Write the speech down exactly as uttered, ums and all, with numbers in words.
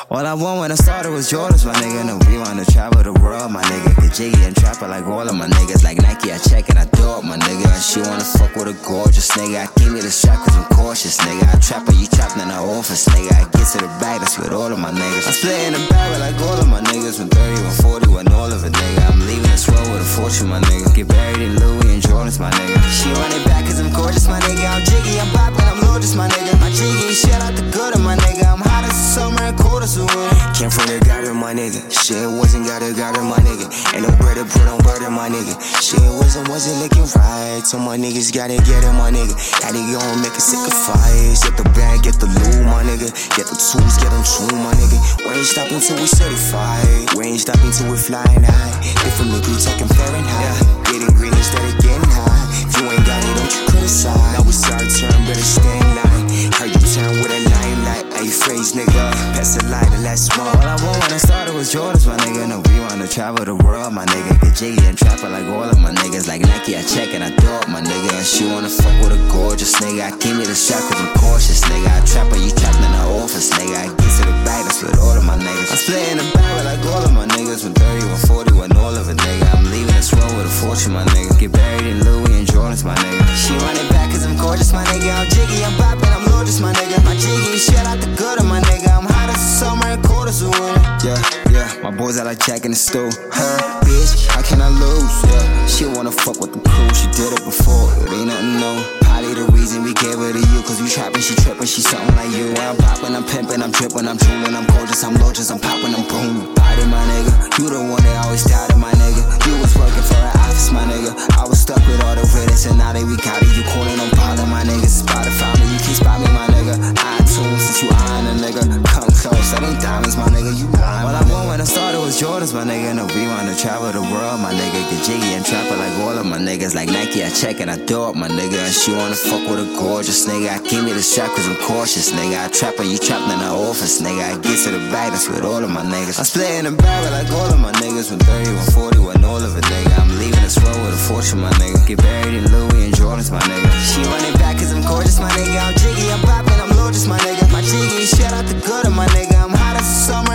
All I want when I started was Jordans, my nigga. No, we wanna travel the world, my nigga. Get jiggy and trapper like all of my niggas. Like Nike, I check and I do it, my nigga. And she wanna fuck with a gorgeous nigga. I keep me the strap cause I'm cautious, nigga. I trap her, you trapped in the office, nigga. I get to the bag, that's with all of my niggas. I'm splitting the barrel like all of my niggas. When thirty, when forty, when all of it, nigga. I'm leaving this world with a fortune, my nigga. Get buried in Louis and Jordans, my nigga. She run it back cause I'm gorgeous, my nigga. I'm jiggy, I'm poppin', I'm gorgeous, my nigga. My jiggy, shit out the good of my nigga. I'm hot as the summer and cold as the winter. Came from the gutter, my nigga. Shit wasn't gotta, gotta, my nigga. Ain't no bread to put on butter, my nigga. Shit wasn't, wasn't looking right. So my niggas gotta get it, my nigga. Had to go and make a sacrifice. Get the bag, get the loot, my nigga. Get the tools, get them true, my nigga. We ain't stopping till we certified. We ain't stopping till we flying high. If a nigga talking Fahrenheit, getting green instead of getting high. If you ain't got it, don't you criticize. Now it's our turn, better stay in line. Heard you turn with a limelight. Ayy, phrase, nigga. Pass the light and let's smoke. All I want when I started was Jordans, my nigga. No, we wanna travel the world, my nigga. Get jiggy and trapper like all of my niggas. Like Nike, I check and I do it, my nigga. And she wanna fuck with a gorgeous nigga. I keep me the strap cause I'm cautious, nigga. I trap her, you trapped in the office, nigga. I get to the bag, that's with all of my niggas. I'm splitting the barrel like all of my niggas. When thirty, when forty, when all of it, nigga. I'm leaving this world with a fortune, my nigga. Get buried in Louis and Jordans, my nigga. She run it back cause I'm gorgeous, my nigga. I'm jiggy, I'm poppin', I'm gorgeous, my nigga. My jiggy, shit out the good of my nigga. I'm hot as the summer and cold as the winter. Yeah, yeah, my boys out like Jack in the stew. Huh, bitch, how can I lose? Yeah, she wanna fuck with the crew. She did it before, it ain't nothing new. Probably the reason we gave her to you. Cause we trappin', she trippin', she something like you. When I'm poppin', I'm pimpin', I'm drippin', I'm drooling, I'm gorgeous, I'm gorgeous, I'm poppin', I'm booming. Body, my nigga, you the one that always doubted, my nigga. You was working for an office, my nigga. I was stuck with all the riddance, and now that we got it, you callin' on bother, my nigga. Spotify me, you can't spot me, my nigga. iTunes, since you eyeing a nigga. Come close, that ain't diamonds, my nigga, you lying. All I want when I started was Jordans, my nigga. No, we wanna travel the world, my nigga. Get jiggy and trapper like all of my niggas. Like Nike, I check and I do it, my nigga. And she wanna fuck with a gorgeous nigga. I keep me the strap cause I'm cautious, nigga. I trap her, you trapped in the office, nigga. I get to the bag, that's with all of my niggas. I'm splitting the barrel like all of my niggas. When thirty, when forty, when all of it, nigga. I'm leaving this world with a fortune, my nigga. Get buried in Louis and Jordans, my nigga. She run it back cause I'm gorgeous, my nigga. I'm jiggy, I'm poppin', I'm gorgeous, my nigga. My jiggy, shit out the good of my nigga. I'm hot as the summer